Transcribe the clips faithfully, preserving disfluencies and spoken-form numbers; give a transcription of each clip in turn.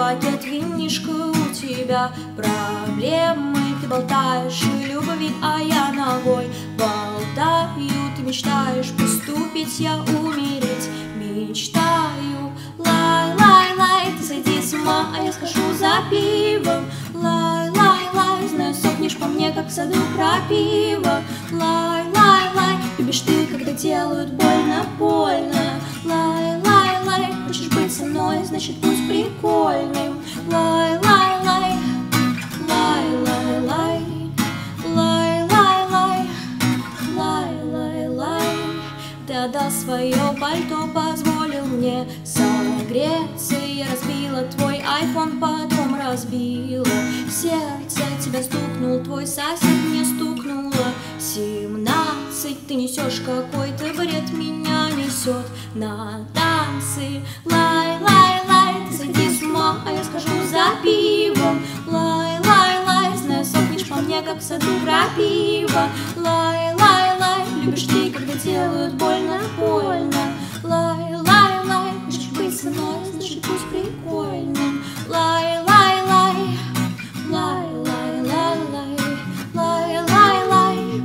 пакет винишка у тебя, проблемы ты болтаешь и любви, а я ногой болтаю. Ты мечтаешь поступить, я умереть мечтаю. Лай, лай, лай, ты сойди с ума, а я схожу за пивом. Лай, лай, лай, знаю, сохнешь по мне, как в саду крапива. Лай, лай, лай, любишь ты, когда делают больно, больно. Лай, лай, лай, хочешь быть со мной, значит будь прикольным. Лай, лай, лай, лай, лай, лай, лай, лай, лай, лай, лай, лай. Ты отдал свое пальто, позволил мне согреться. Я разбила твой айфон, потом разбила сердце. Тебя стукнул твой сосед, мне стукнуло семнадцать. Ты несешь какой-то бред, меня несет на танцы. Лай, лай, лай, ты сойди с ума, а я скажу за пивом. Лай, лай, лай, знаю, сохнешь по мне, как в саду крапива. Лай, лай, лай, любишь ты, когда делают больно, больно. Лай, лай, лай, хочешь быть со мной, значит будь прикольным. Лай, лай, лай, лай, лай, лай, лай, лай, лай, лай.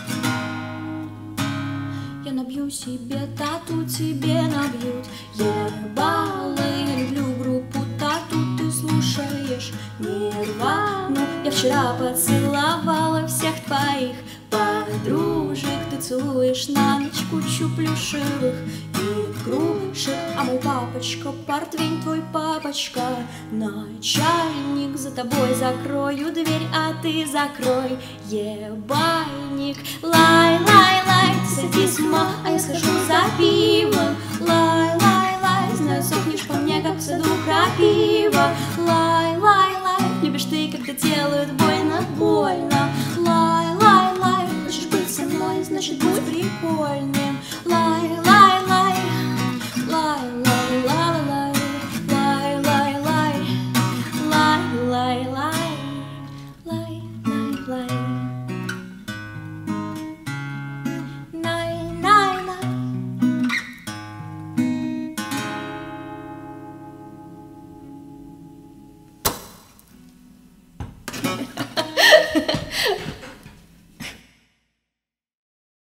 Я набью себе тату, тебе набьют ебало. Я люблю группу тату, ты слушаешь Нирвану. Я вчера поцеловала всех твоих подружек. Ты целуешь на ночь кучу плюшевых игрушек. А мой папочка портвейн, твой папочка начальник. За тобой закрою дверь, а ты закрой ебальник. Лай, лай, лай, ты сойди с ума, а я схожу за пивом. Лай, лай, лай, знаю, сохнешь по мне, как в саду крапива. Лай, лай, лай, любишь ты, когда делают больно.